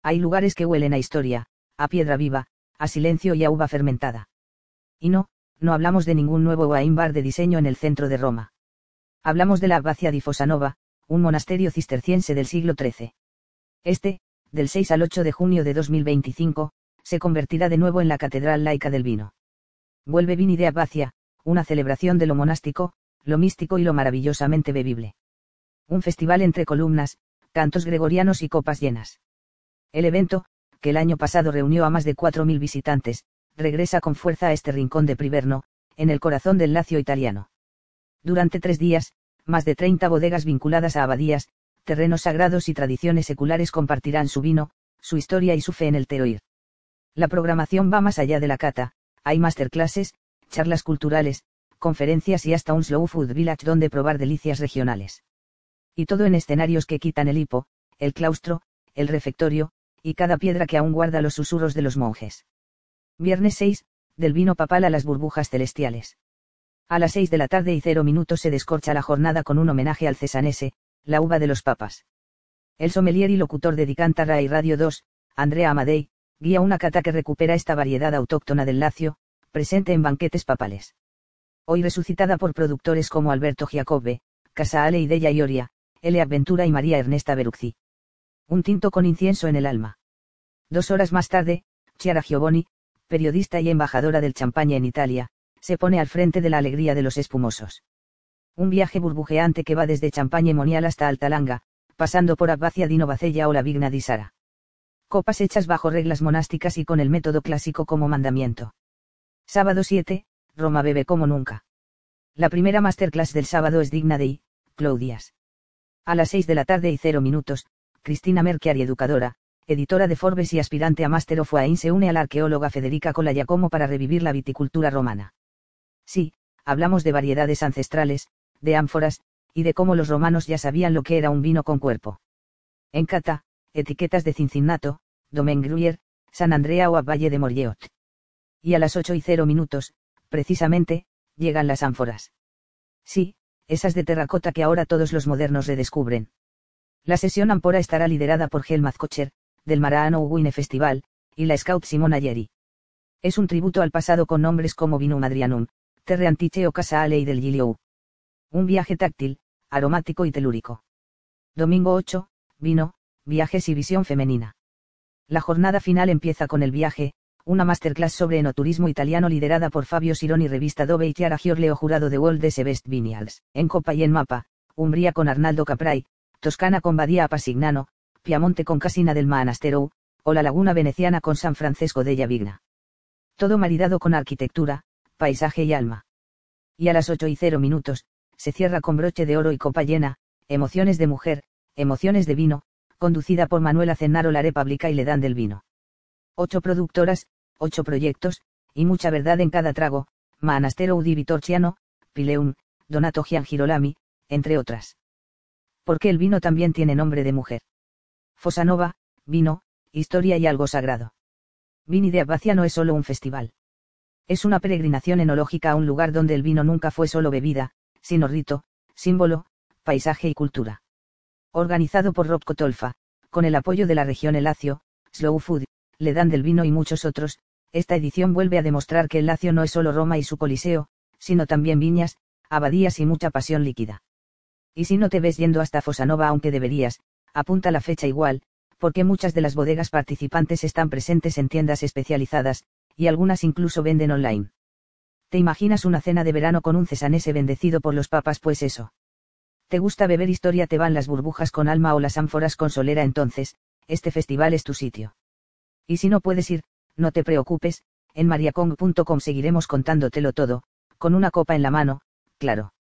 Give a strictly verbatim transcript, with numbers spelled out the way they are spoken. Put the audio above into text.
Hay lugares que huelen a historia, a piedra viva, a silencio y a uva fermentada. Y no, no hablamos de ningún nuevo wine bar de diseño en el centro de Roma. Hablamos de la Abbacia di Fossanova, un monasterio cisterciense del siglo trece. Este, del seis al ocho de junio de dos mil veinticinco, se convertirá de nuevo en la catedral laica del vino. Vuelve Vini de Abbacia, una celebración de lo monástico, lo místico y lo maravillosamente bebible. Un festival entre columnas, cantos gregorianos y copas llenas. El evento, que el año pasado reunió a más de cuatro mil visitantes, regresa con fuerza a este rincón de Priverno, en el corazón del Lacio italiano. Durante tres días, más de treinta bodegas vinculadas a abadías, terrenos sagrados y tradiciones seculares compartirán su vino, su historia y su fe en el terroir. La programación va más allá de la cata, hay masterclasses, charlas culturales, conferencias y hasta un slow food village donde probar delicias regionales. Y todo en escenarios que quitan el hipo, el claustro, el refectorio, y cada piedra que aún guarda los susurros de los monjes. Viernes seis, del vino papal a las burbujas celestiales. A las seis de la tarde y cero minutos se descorcha la jornada con un homenaje al Cesanese, la uva de los papas. El sommelier y locutor de Dicanta Rai Radio dos, Andrea Amadei, guía una cata que recupera esta variedad autóctona del Lacio, presente en banquetes papales. Hoy resucitada por productores como Alberto Giacobbe, Casale y Della Ioria, Elea Ventura y María Ernesta Beruzzi. Un tinto con incienso en el alma. Dos horas más tarde, Chiara Giovoni, periodista y embajadora del champaña en Italia, se pone al frente de la alegría de los espumosos. Un viaje burbujeante que va desde Champagne Monial hasta Altalanga, pasando por Abbacia di Novacella o la Vigna di Sara. Copas hechas bajo reglas monásticas y con el método clásico como mandamiento. Sábado siete, Roma bebe como nunca. La primera masterclass del sábado es digna de I. Claudias. A las seis de la tarde y cero minutos, Cristina Merchiari, educadora, editora de Forbes y aspirante a Master of Wine, se une a la arqueóloga Federica Colagiacomo para revivir la viticultura romana. Sí, hablamos de variedades ancestrales, de ánforas, y de cómo los romanos ya sabían lo que era un vino con cuerpo. En cata, etiquetas de Cincinnato, Domaine Gruyère, San Andrea o Valle de Morgeot. Y a las ocho y cero minutos, precisamente, llegan las ánforas. Sí, esas de terracota que ahora todos los modernos redescubren. La sesión Ampora estará liderada por Helmut Kocher, del Marano Wine Festival, y la scout Simona Ieri. Es un tributo al pasado con nombres como Vinum Adrianum, Terre Antiche o Casa Ale y del Giliou. Un viaje táctil, aromático y telúrico. Domingo ocho, vino, viajes y visión femenina. La jornada final empieza con el viaje, una masterclass sobre enoturismo italiano liderada por Fabio Sironi, revista Dove y Chiara Giorleo, jurado de World de Best Vineyards, en Copa y en Mapa, Umbria con Arnaldo Caprai, Toscana con Badia Apasignano, Piamonte con Casina del Maanastero, o la Laguna Veneciana con San Francesco della Vigna. Todo maridado con arquitectura, paisaje y alma. Y a las ocho y cero minutos, se cierra con broche de oro y copa llena, emociones de mujer, emociones de vino, conducida por Manuela Cennaro, la Repubblica y Ledan del vino. Ocho productoras, ocho proyectos, y mucha verdad en cada trago, Maanastero di Vitorciano, Pileum, Donato Giangirolami, entre otras. Porque el vino también tiene nombre de mujer. Fossanova, vino, historia y algo sagrado. Vini de Abbacia no es solo un festival. Es una peregrinación enológica a un lugar donde el vino nunca fue solo bebida, sino rito, símbolo, paisaje y cultura. Organizado por Rob Cotolfa, con el apoyo de la región El Lacio, Slow Food, Ledan del Vino y muchos otros, esta edición vuelve a demostrar que el Lacio no es solo Roma y su Coliseo, sino también viñas, abadías y mucha pasión líquida. Y si no te ves yendo hasta Fossanova, aunque deberías, apunta la fecha igual, porque muchas de las bodegas participantes están presentes en tiendas especializadas, y algunas incluso venden online. ¿Te imaginas una cena de verano con un cesanese bendecido por los papas? Pues eso. ¿Te gusta beber historia? ¿Te van las burbujas con alma o las ánforas con solera? Entonces, este festival es tu sitio. Y si no puedes ir, no te preocupes, en mariacong punto com seguiremos contándotelo todo, con una copa en la mano, claro.